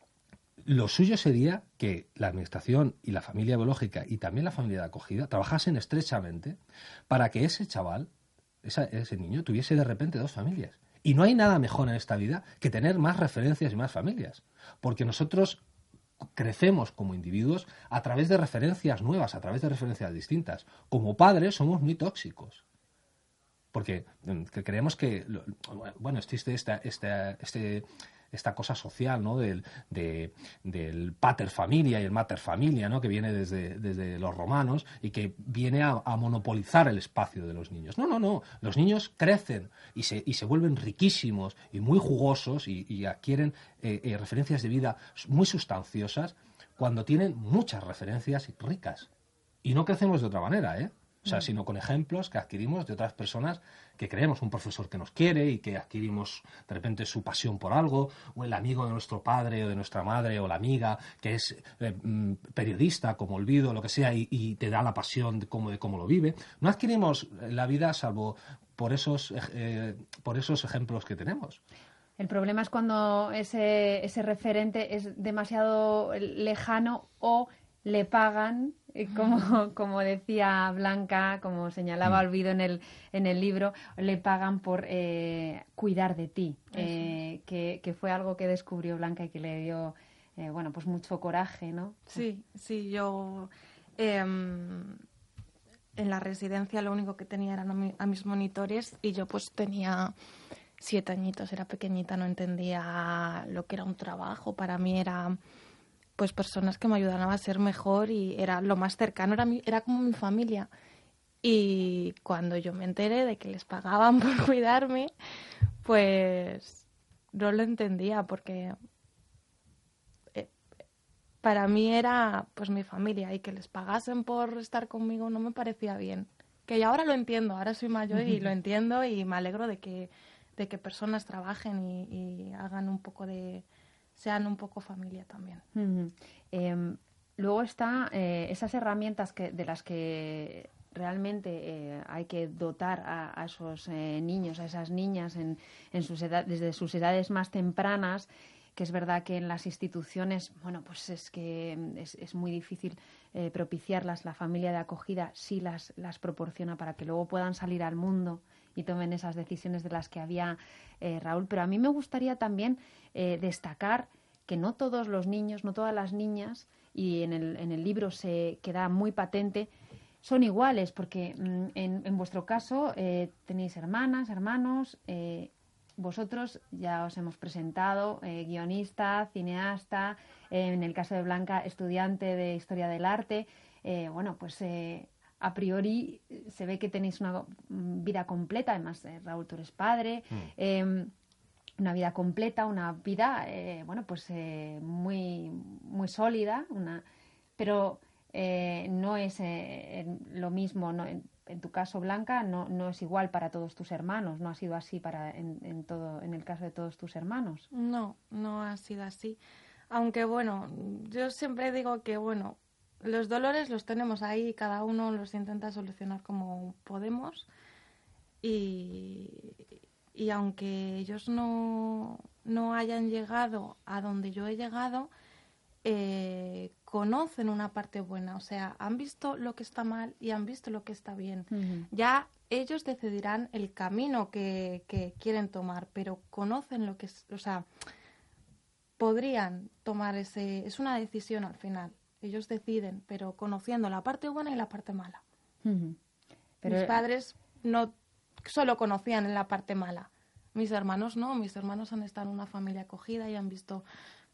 lo suyo sería que la administración y la familia biológica y también la familia de acogida trabajasen estrechamente para que ese chaval, esa, ese niño, tuviese de repente dos familias. Y no hay nada mejor en esta vida que tener más referencias y más familias. Porque nosotros crecemos como individuos a través de referencias nuevas, a través de referencias distintas. Como padres somos muy tóxicos. Porque que creemos que, bueno, existe esta, esta, este, esta cosa social, ¿no? Del, de, del pater familia y el mater familia, ¿no? Que viene desde, desde los romanos y que viene a, a monopolizar el espacio de los niños. No, no, no. Los niños crecen y se, y se vuelven riquísimos y muy jugosos y, y adquieren eh, eh, referencias de vida muy sustanciosas cuando tienen muchas referencias ricas. Y no crecemos de otra manera, ¿eh? O sea, sino con ejemplos que adquirimos de otras personas que creemos, un profesor que nos quiere y que adquirimos de repente su pasión por algo, o el amigo de nuestro padre o de nuestra madre, o la amiga que es eh, periodista, como Olvido, lo que sea, y, y te da la pasión de cómo, de cómo lo vive. No adquirimos la vida salvo por esos, eh, por esos ejemplos que tenemos. El problema es cuando ese, ese referente es demasiado lejano o le pagan, como, como decía Blanca, como señalaba Olvido en el, en el libro, le pagan por eh, cuidar de ti, eh, que, que fue algo que descubrió Blanca y que le dio eh, bueno, pues mucho coraje, ¿no? Sí, sí, yo eh, en la residencia lo único que tenía eran a, mi, a mis monitores y yo pues tenía siete añitos, era pequeñita, no entendía lo que era un trabajo, para mí era pues personas que me ayudaban a ser mejor y era lo más cercano, era, mi, era como mi familia. Y cuando yo me enteré de que les pagaban por cuidarme, pues no lo entendía porque eh, para mí era pues mi familia y que les pagasen por estar conmigo no me parecía bien. Que ya ahora lo entiendo, ahora soy mayor y lo entiendo y me alegro de que de que personas trabajen y, y hagan un poco de... sean un poco familia también. Uh-huh. Eh, luego está eh, esas herramientas que, de las que realmente eh, hay que dotar a, a esos eh, niños, a esas niñas en, en sus edad, desde sus edades más tempranas, que es verdad que en las instituciones, bueno, pues es que es, es muy difícil eh, propiciarlas. La familia de acogida sí las, las proporciona para que luego puedan salir al mundo y tomen esas decisiones de las que había eh, Raúl. Pero a mí me gustaría también eh, destacar que no todos los niños, no todas las niñas, y en el, en el libro se queda muy patente, son iguales, porque mm, en, en vuestro caso eh, tenéis hermanas, hermanos, eh, vosotros ya os hemos presentado, eh, guionista, cineasta, eh, en el caso de Blanca, estudiante de Historia del Arte. Eh, bueno, pues eh, a priori se ve que tenéis una vida completa, además eh, Raúl, tú eres padre, mm. eh, una vida completa, una vida, eh, bueno, pues eh, muy, muy sólida, una, pero eh, no es eh, lo mismo, no, en, en tu caso, Blanca, no, no es igual para todos tus hermanos, no ha sido así para en, en todo, en el caso de todos tus hermanos. No, no ha sido así. Aunque bueno, yo siempre digo que bueno, los dolores los tenemos ahí, cada uno los intenta solucionar como podemos y, y aunque ellos no, no hayan llegado a donde yo he llegado, eh, conocen una parte buena, o sea, han visto lo que está mal y han visto lo que está bien. Uh-huh. Ya ellos decidirán el camino que, que quieren tomar, pero conocen lo que es, o sea, podrían tomar ese, es una decisión al final. Ellos deciden, pero conociendo la parte buena y la parte mala. Uh-huh. Pero... Mis padres no solo conocían en la parte mala. Mis hermanos no. Mis hermanos han estado en una familia acogida y han visto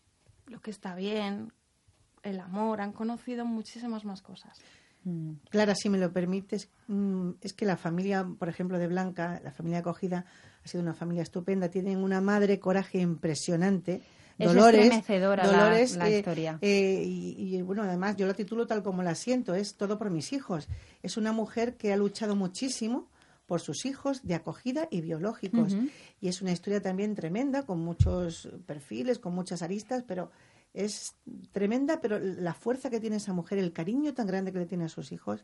lo que está bien, el amor, han conocido muchísimas más cosas. Mm. Clara, si me lo permites, mm, es que la familia, por ejemplo, de Blanca, la familia acogida, ha sido una familia estupenda. Tienen una madre coraje impresionante. Es Dolores, estremecedora Dolores, la, la eh, historia. Eh, y, y bueno, además yo la titulo tal como la siento, es todo por mis hijos. Es una mujer que ha luchado muchísimo por sus hijos de acogida y biológicos. Uh-huh. Y es una historia también tremenda, con muchos perfiles, con muchas aristas, pero es tremenda, pero la fuerza que tiene esa mujer, el cariño tan grande que le tiene a sus hijos.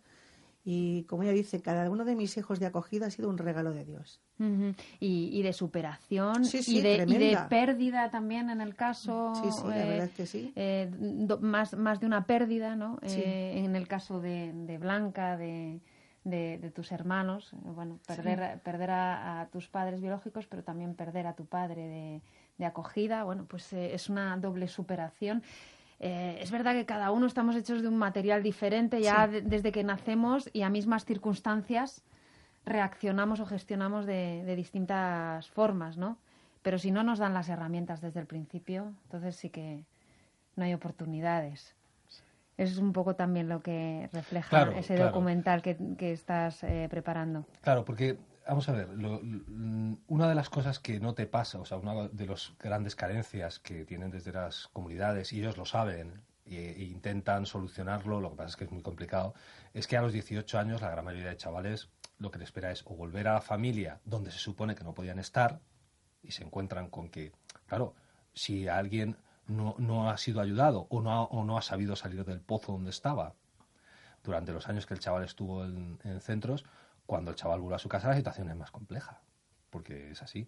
Y como ella dice, cada uno de mis hijos de acogida ha sido un regalo de Dios. Uh-huh. y, y de superación, sí, sí, y, de, y de tremenda. pérdida también en el caso. Sí, sí, eh, la verdad es que sí. Eh, do, más, más de una pérdida, ¿no? Sí. Eh, en el caso de, de Blanca, de, de, de tus hermanos. Bueno, perder, sí. perder a, a tus padres biológicos, pero también perder a tu padre de, de acogida. Bueno, pues eh, es una doble superación. Eh, es verdad que cada uno estamos hechos de un material diferente ya sí. de, desde que nacemos y a mismas circunstancias reaccionamos o gestionamos de, de distintas formas, ¿no? Pero si no nos dan las herramientas desde el principio, entonces sí que no hay oportunidades. Eso es un poco también lo que refleja claro, ese claro. documental que, que estás eh, preparando. Claro, porque vamos a ver, lo, lo, una de las cosas que no te pasa, o sea, una de las grandes carencias que tienen desde las comunidades, y ellos lo saben e, e intentan solucionarlo, lo que pasa es que es muy complicado, es que a los dieciocho años la gran mayoría de chavales lo que les espera es o volver a la familia donde se supone que no podían estar y se encuentran con que, claro, si alguien no, no ha sido ayudado o no ha, o no ha sabido salir del pozo donde estaba durante los años que el chaval estuvo en, en centros, cuando el chaval vuelve a su casa la situación es más compleja, porque es así.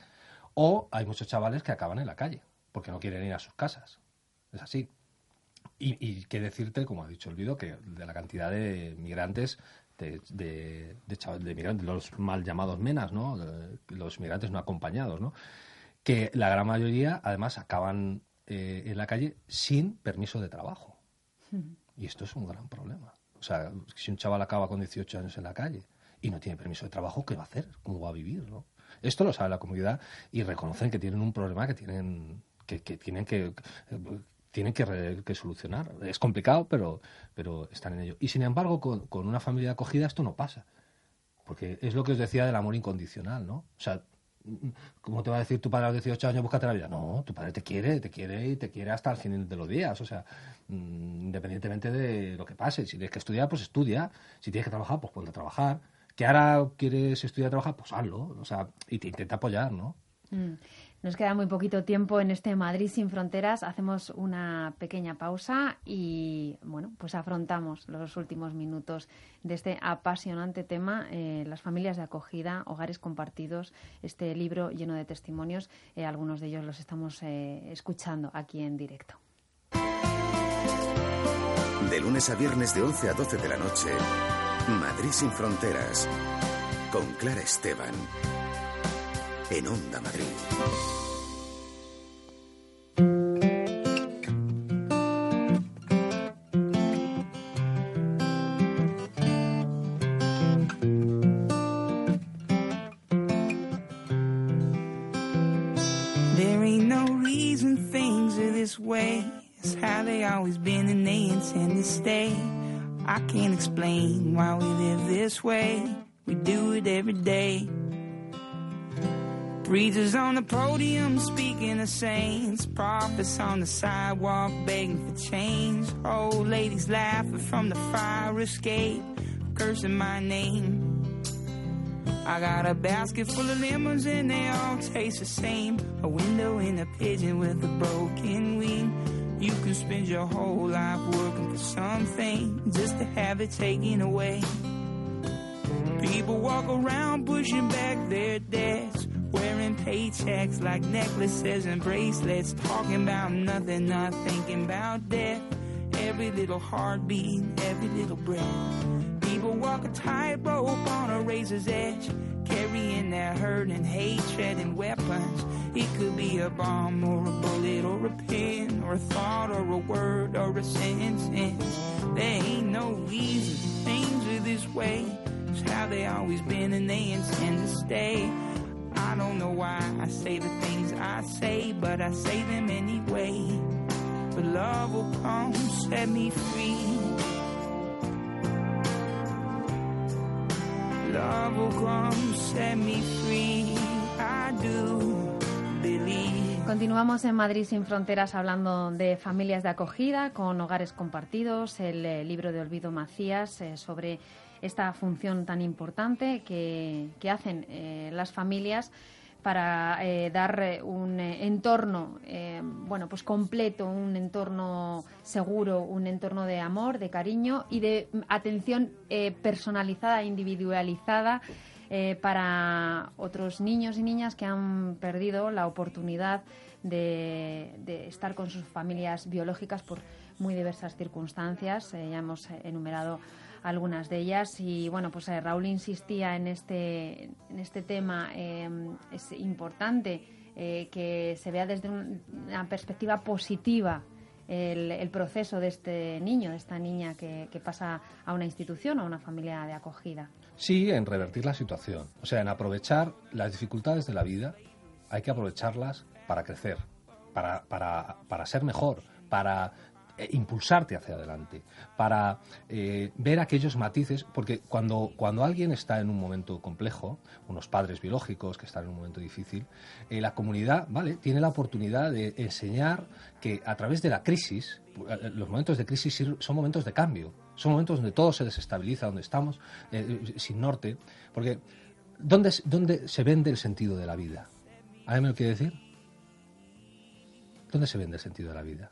O hay muchos chavales que acaban en la calle, porque no quieren ir a sus casas. Es así. Y, y qué decirte, como ha dicho Olvido, que de la cantidad de migrantes, de, de, de, chaval, de migrantes, los mal llamados menas, ¿no? De, los migrantes no acompañados, ¿no? Que la gran mayoría, además, acaban eh, en la calle sin permiso de trabajo. Mm. Y esto es un gran problema. O sea, si un chaval acaba con dieciocho años en la calle y no tiene permiso de trabajo, ¿qué va a hacer? ¿Cómo va a vivir? ¿No? Esto lo sabe la comunidad y reconocen que tienen un problema que tienen que, que tienen que, que tienen que, re, que solucionar. Es complicado, pero, pero están en ello. Y sin embargo, con, con una familia acogida esto no pasa. Porque es lo que os decía del amor incondicional, ¿no? O sea, ¿cómo te va a decir tu padre a los dieciocho años, búscate la vida? No, tu padre te quiere, te quiere y te quiere hasta el final de los días. O sea, independientemente de lo que pase. Si tienes que estudiar, pues estudia. Si tienes que trabajar, pues ponte a trabajar. Que ahora quieres estudiar y trabajar, pues hazlo. O sea, y te intenta apoyar, ¿no? Mm. Nos queda muy poquito tiempo en este Madrid sin fronteras. Hacemos una pequeña pausa y, bueno, pues afrontamos los últimos minutos de este apasionante tema, eh, las familias de acogida, hogares compartidos, este libro lleno de testimonios. Eh, algunos de ellos los estamos eh, escuchando aquí en directo. De lunes a viernes de once a doce de la noche, Madrid sin fronteras, con Clara Esteban, en Onda Madrid. There ain't no reason things are this way. It's how they always been and they intend to stay. I can't explain why we live this way. We do it every day. Preachers on the podium speaking of saints, prophets on the sidewalk begging for change, old ladies laughing from the fire escape, cursing my name. I got a basket full of lemons and they all taste the same, a window and a pigeon with a broken wing. You can spend your whole life working for something just to have it taken away. People walk around pushing back their debts, wearing paychecks like necklaces and bracelets, talking about nothing, not thinking about death. Every little heartbeat, every little breath. People walk a tightrope on a razor's edge, carrying their hurt and hatred and weapons. It could be a bomb or a bullet or a pin or a thought or a word or a sentence. There ain't no reason things are this way. It's how they always been and they intend to stay. I don't know why I say the things I say, but I say them anyway. But love will come, set me free. Love will come, set me free. I do believe. Continuamos en Madrid sin fronteras hablando de familias de acogida con hogares compartidos, el eh, libro de Olvido Macías eh, sobre esta función tan importante que, que hacen eh, las familias para eh, dar eh, un eh, entorno eh, bueno, pues completo, un entorno seguro, un entorno de amor, de cariño y de atención eh, personalizada, individualizada eh, para otros niños y niñas que han perdido la oportunidad de, de estar con sus familias biológicas por muy diversas circunstancias. Eh, ya hemos enumerado algunas de ellas y bueno, pues eh, Raúl insistía en este en este tema. Eh, es importante eh, que se vea desde un, una perspectiva positiva el, el proceso de este niño, de esta niña que, que pasa a una institución o a una familia de acogida. Sí, en revertir la situación, o sea, en aprovechar las dificultades de la vida. Hay que aprovecharlas para crecer, para, para, para ser mejor, para eh, impulsarte hacia adelante, para eh, ver aquellos matices, porque cuando, cuando alguien está en un momento complejo, unos padres biológicos que están en un momento difícil, eh, la comunidad, ¿vale?, tiene la oportunidad de enseñar que a través de la crisis, los momentos de crisis son momentos de cambio, son momentos donde todo se desestabiliza, donde estamos eh, sin norte, porque ¿dónde, ¿dónde se vende el sentido de la vida? ¿Alguien me lo quiere decir? ¿Dónde se vende el sentido de la vida?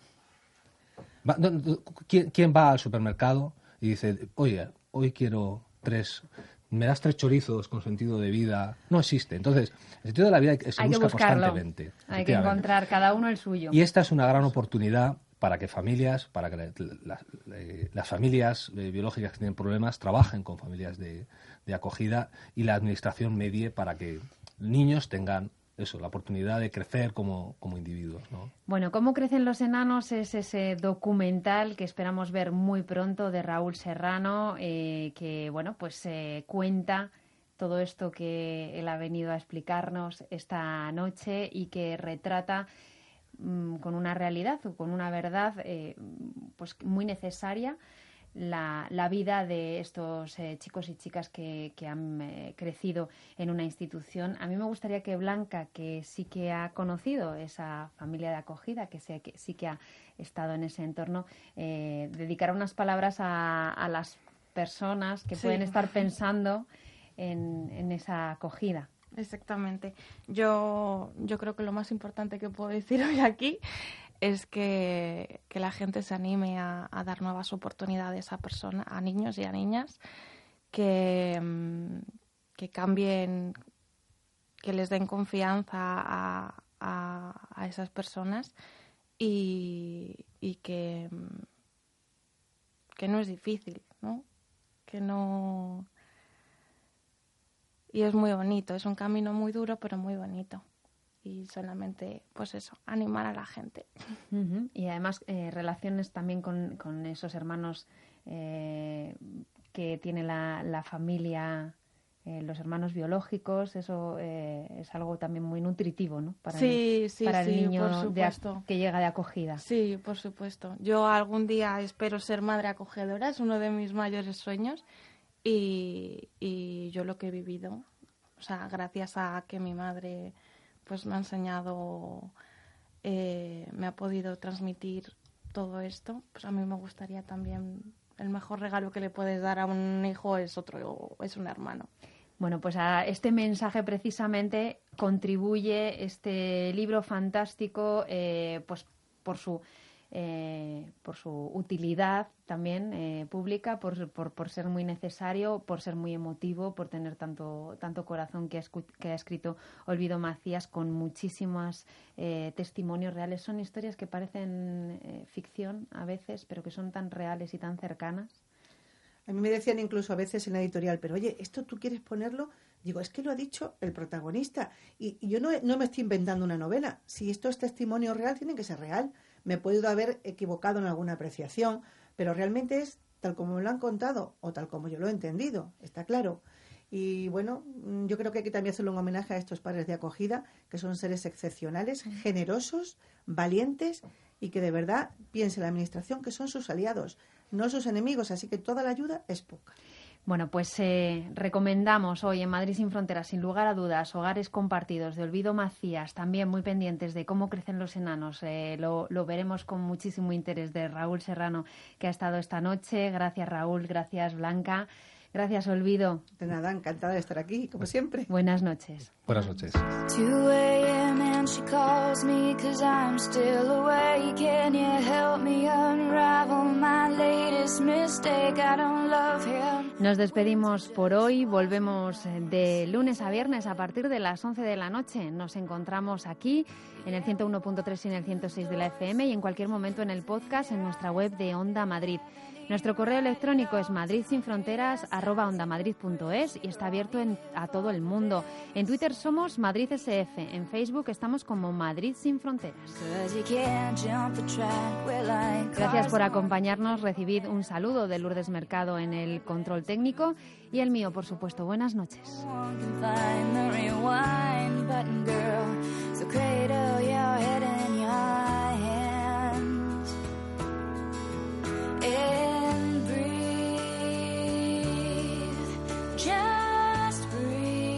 Va, ¿quién, ¿Quién va al supermercado y dice, oye, hoy quiero tres, me das tres chorizos con sentido de vida? No existe. Entonces, el sentido de la vida se hay busca que buscarlo. Constantemente. Hay que encontrar cada uno el suyo. Y esta es una gran oportunidad para que familias, para que la, la, la, las familias eh, biológicas que tienen problemas trabajen con familias de, de acogida y la administración medie para que niños tengan eso, la oportunidad de crecer como, como individuos, ¿no? Bueno, ¿Cómo crecen los enanos? Es ese documental que esperamos ver muy pronto de Raúl Serrano, eh, que bueno, pues eh, cuenta todo esto que él ha venido a explicarnos esta noche y que retrata mmm, con una realidad o con una verdad eh, pues muy necesaria La, la vida de estos eh, chicos y chicas que, que han eh, crecido en una institución. A mí me gustaría que Blanca, que sí que ha conocido esa familia de acogida, que, sé, que sí que ha estado en ese entorno, eh, dedicara unas palabras a, a las personas que sí. pueden estar pensando en, en esa acogida. exactamente. Yo, yo creo que lo más importante que puedo decir hoy aquí es que, que la gente se anime a, a dar nuevas oportunidades a personas, a niños y a niñas, que, que cambien, que les den confianza a, a, a esas personas y, y que, que no es difícil, ¿no? Que no... Y es muy bonito, es un camino muy duro, pero muy bonito. Y solamente, pues eso, animar a la gente. Uh-huh. Y además eh, relaciones también con, con esos hermanos eh, que tiene la, la familia, eh, los hermanos biológicos, eso eh, es algo también muy nutritivo, ¿no? Para sí, el, sí, para el sí, niño por supuesto. De, que llega de acogida. Sí, por supuesto. Yo algún día espero ser madre acogedora, es uno de mis mayores sueños. Y, y yo lo que he vivido, o sea, gracias a que mi madre pues me ha enseñado, eh, me ha podido transmitir todo esto, pues a mí me gustaría también, el mejor regalo que le puedes dar a un hijo es otro, es un hermano. Bueno, pues a este mensaje precisamente contribuye este libro fantástico, eh, pues por su eh, por su utilidad también eh, pública, por, por, por ser muy necesario, por ser muy emotivo, por tener tanto, tanto corazón, que ha, que ha escrito Olvido Macías, con muchísimos eh, testimonios reales. Son historias que parecen eh, ficción a veces, pero que son tan reales y tan cercanas. A mí me decían incluso a veces en la editorial, pero oye, ¿esto tú quieres ponerlo? Digo, es que lo ha dicho el protagonista. Y, y yo no, no me estoy inventando una novela. Si esto es testimonio real, tiene que ser real. Me puedo haber equivocado en alguna apreciación, pero realmente es tal como me lo han contado o tal como yo lo he entendido, está claro. Y bueno, yo creo que hay que también hacerle un homenaje a estos padres de acogida, que son seres excepcionales, generosos, valientes y que de verdad piense la administración que son sus aliados, no sus enemigos, así que toda la ayuda es poca. Bueno, pues eh, recomendamos hoy en Madrid sin Fronteras, sin lugar a dudas, Hogares Compartidos de Olvido Macías, también muy pendientes de Cómo crecen los enanos. Eh, lo, lo veremos con muchísimo interés, de Raúl Serrano, que ha estado esta noche. Gracias, Raúl. Gracias, Blanca. Gracias, Olvido. De nada, encantada de estar aquí, como siempre. Buenas noches. Buenas noches. two a.m. and she calls me 'cause I'm still awake. Can you help me unravel my latest mistake? I don't love him. Nos despedimos por hoy. Volvemos de lunes a viernes a partir de las once de la noche. Nos encontramos aquí en el ciento uno punto tres y en el ciento seis de la F M y en cualquier momento en el podcast en nuestra web de Onda Madrid. Nuestro correo electrónico es madridsinfronteras arroba ondamadrid punto es y está abierto en, a todo el mundo. En Twitter somos Madrid S F, en Facebook estamos como Madrid Sin Fronteras. Gracias por acompañarnos. Recibid un saludo de Lourdes Mercado en el control técnico y el mío, por supuesto. Buenas noches. And breathe, just breathe,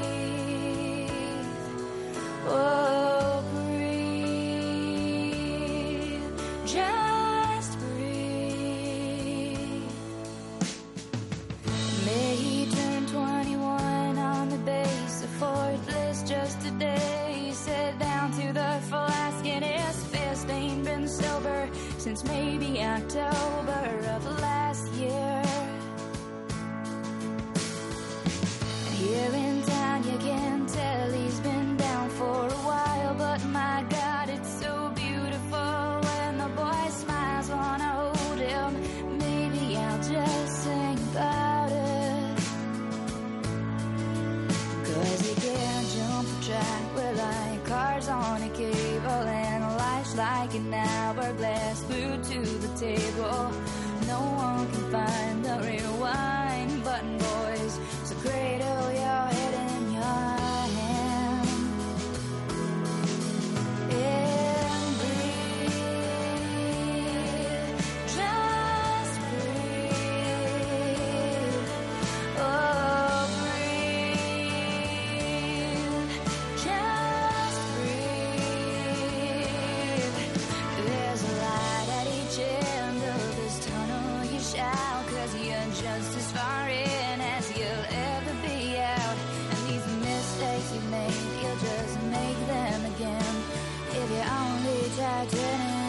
oh breathe, just breathe. May he turn twenty-one on the base of Fort Bliss just today. He sat down to the flask in his fist, ain't been sober since maybe October of last year. Here in town you can tell he's been down for a while, but my God, it's so beautiful when the boy smiles. Wanna hold him, maybe I'll just sing about it. 'Cause he can't jump the track with like cars on a cable, and life's like an hourglass glued to the table. No one can find the rewind button, boys, so cradle your head in your hand and breathe, just breathe, oh breathe, just breathe. There's a light at each end of this tunnel, you shout, 'cause you're just as far in as you'll ever be out. And these mistakes you make made, you'll just make them again. If you only try turning